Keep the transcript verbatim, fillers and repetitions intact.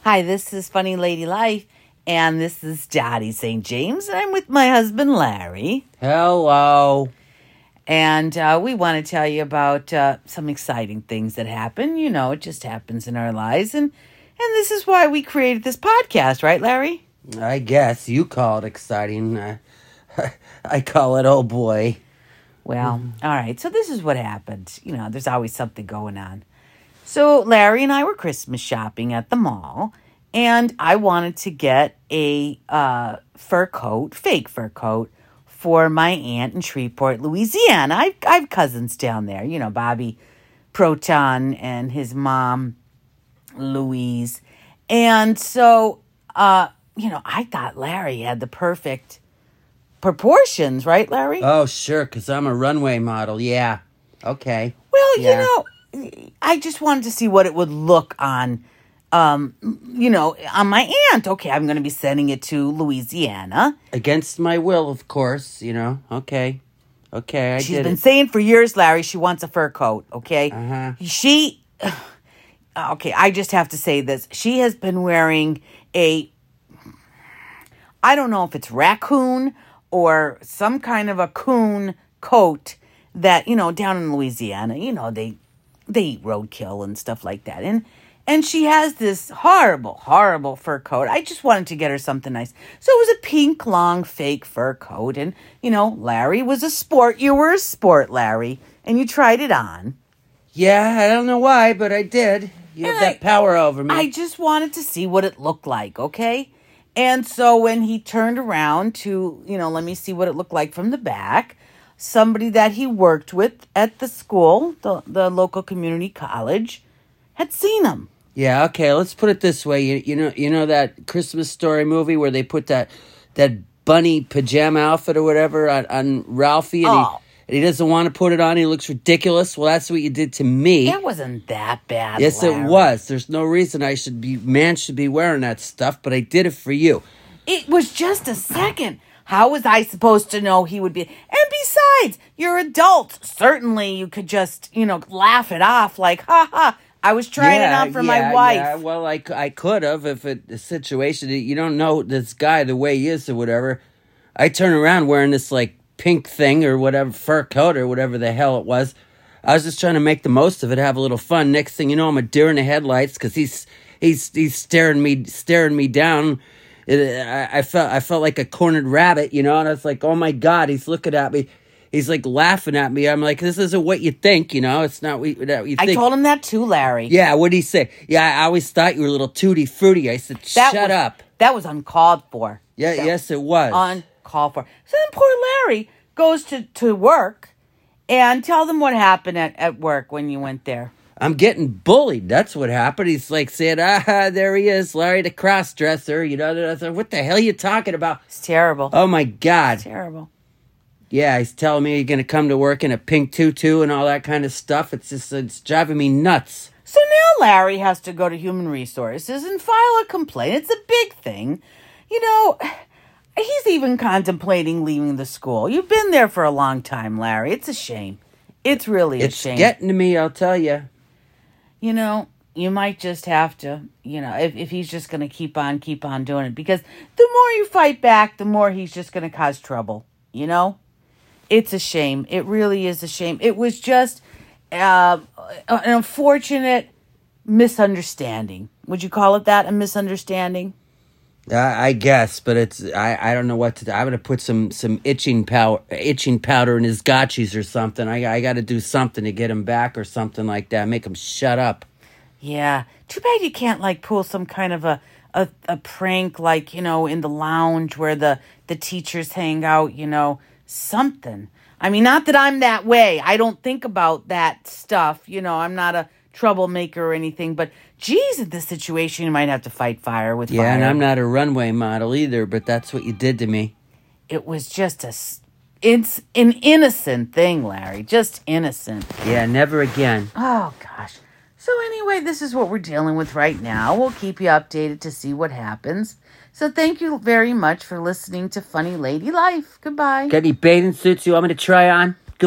Hi, this is Funny Lady Life, and this is Dottie Saint James, and I'm with my husband, Larry. Hello. And uh, we want to tell you about uh, some exciting things that happen. You know, it just happens in our lives, and, and this is why we created this podcast, right, Larry? I guess you call it exciting. Uh, I call it, oh boy. Well, all right, so this is what happened. You know, there's always something going on. So Larry and I were Christmas shopping at the mall, and I wanted to get a uh, fur coat, fake fur coat, for my aunt in Shreveport, Louisiana. I've, I have cousins down there, you know, Bobby Proton and his mom, Louise. And so, uh, you know, I thought Larry had the perfect proportions, right, Larry? Oh, sure, because I'm a runway model, yeah. Okay. Well, yeah. you know, I just wanted to see what it would look on, um, you know, on my aunt. Okay, I'm going to be sending it to Louisiana. Against my will, of course, you know. Okay. Okay, I She's did been it. saying for years, Larry, she wants a fur coat, okay? Uh-huh. She, okay, I just have to say this. She has been wearing a, I don't know if it's raccoon or some kind of a coon coat that, you know, down in Louisiana, you know, they... they eat roadkill and stuff like that. And and she has this horrible, horrible fur coat. I just wanted to get her something nice. So it was a pink, long, fake fur coat. And, you know, Larry was a sport. You were a sport, Larry. And you tried it on. Yeah, I don't know why, but I did. You have And that I- power over me. I just wanted to see what it looked like, okay? And so when he turned around to, you know, let me see what it looked like from the back, somebody that he worked with at the school, the, the local community college, had seen him. Yeah, okay, let's put it this way. You, you know you know that Christmas Story movie where they put that that bunny pajama outfit or whatever on, on Ralphie and, Oh. he, and he doesn't want to put it on. He looks ridiculous. Well, that's what you did to me. It wasn't that bad, Yes, Larry. it was. There's no reason I should be, man should be wearing that stuff, but I did it for you. It was just a second. How was I supposed to know he would be? And besides, you're adults. Certainly you could just, you know, laugh it off like, ha ha, I was trying yeah, it on for yeah, my wife. Yeah. Well, I, c- I could have if it, the situation, you don't know this guy the way he is or whatever. I turn around wearing this, like, pink thing or whatever, fur coat or whatever the hell it was. I was just trying to make the most of it, have a little fun. Next thing you know, I'm a deer in the headlights because he's, he's, he's staring me, staring me down. It, I, I felt I felt like a cornered rabbit, you know, and I was like, oh my God, he's looking at me. He's like laughing at me. I'm like, this isn't what you think, you know, it's not what you, what you think. I told him that too, Larry. Yeah, what'd he say? Yeah, I always thought you were a little tutti frutti. I said, That shut was, up. That was uncalled for. Yeah, That yes, it was. Uncalled for. So then poor Larry goes to, to work and tell them what happened at, at work when you went there. I'm getting bullied. That's what happened. He's like saying, ah, there he is, Larry the cross-dresser. You know, I said, what the hell are you talking about? It's terrible. Oh, my God. It's terrible. Yeah, he's telling me you're going to come to work in a pink tutu and all that kind of stuff. It's just, it's driving me nuts. So now Larry has to go to Human Resources and file a complaint. It's a big thing. You know, he's even contemplating leaving the school. You've been there for a long time, Larry. It's a shame. It's really a It's shame. getting to me, I'll tell you. You know, you might just have to, you know, if, if he's just going to keep on, keep on doing it. Because the more you fight back, the more he's just going to cause trouble, you know? It's a shame. It really is a shame. It was just uh, an unfortunate misunderstanding. Would you call it that, a misunderstanding? Uh, I guess, but it's I, I don't know what to do. I'm gonna put some some itching powder itching powder in his gotchis or something. I I got to do something to get him back or something like that. Make him shut up. Yeah. Too bad you can't like pull some kind of a a, a prank like, you know, in the lounge where the the teachers hang out, you know, something. I mean, not that I'm that way. I don't think about that stuff. You know, I'm not a troublemaker or anything, but geez, in this situation, you might have to fight fire with Yeah, fire. and I'm not a runway model either, but that's what you did to me. It was just a, s- it's an innocent thing, Larry. Just innocent. Yeah, never again. Oh, gosh. So anyway, this is what we're dealing with right now. We'll keep you updated to see what happens. So thank you very much for listening to Funny Lady Life. Goodbye. Got any bathing suits you want me to try on?